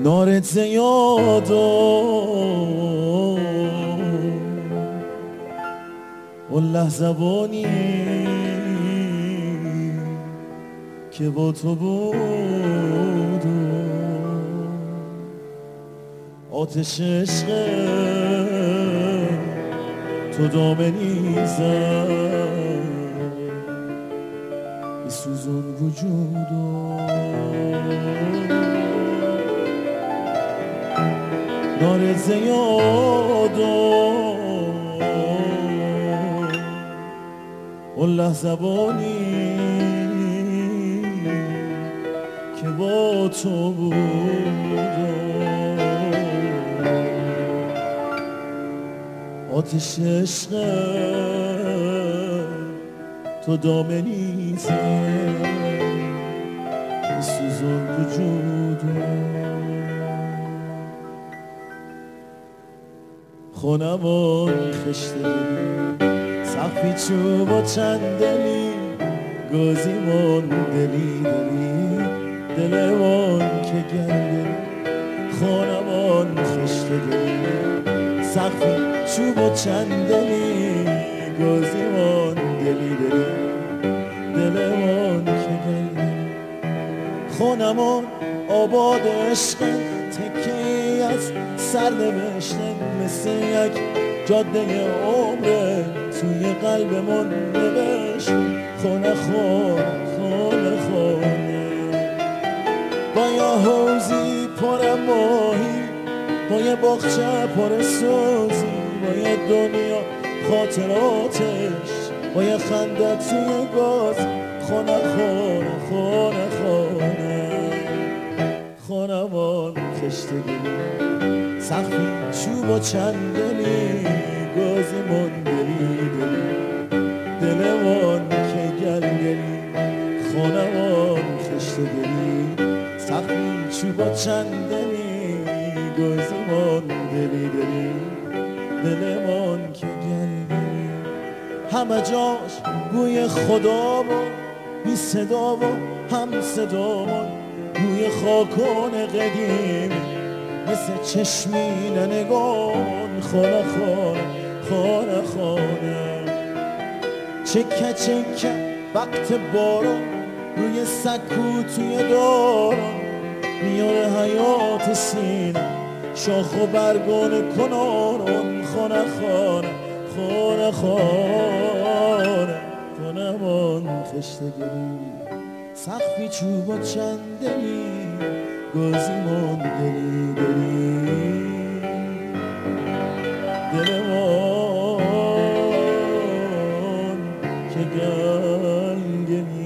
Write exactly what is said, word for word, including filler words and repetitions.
نارت زیادا اون لحظبانی که با تو بود آتش عشق تو دامنی زد بسوزون وجودو نار زیادا اون لحظبانی که با تو بود آتش عشق تو دامنی زد بسوزون وجودو خونمون خشته سقفی چوب و چندلی گازیمون دلی دلی دلمون که گرده خونمون خشته دلی سقفی چوب و چندلی گازیمون دلی دلی دلمون که گرده خونمون آباد عشق تکی از سر نوشته مثل یک جاده عمره توی قلبمون نوشت خونه خونه خونه خونه با یه حوزی پر ماهی با یه باغچه پر سوزی با یه دنیا خاطراتش با یه خنده توی گاز خونه خونه خونه خونه خونمون خشتگی سقفی چوب و چندلی گازیمون دلی دلی دلمون که گلگلی خونمون خشتگی سقفی چوب و چندلی گازیمون دلی دلی دلمون که گلگلی همه جاش بوی خدا و بی صدا و هم صدامون بوی خاکون قدیم مثل چشمین نگون خونه خونه خونه خونه چکه چکه وقت بارون روی سکو توی دارون میاره حیات سینه شاخ و برگان کنارون خونه خونه خونه خونه خونمون خشتگی سقفی چوب و چندلی گازیمون دلی دلی دلمون که گلگلی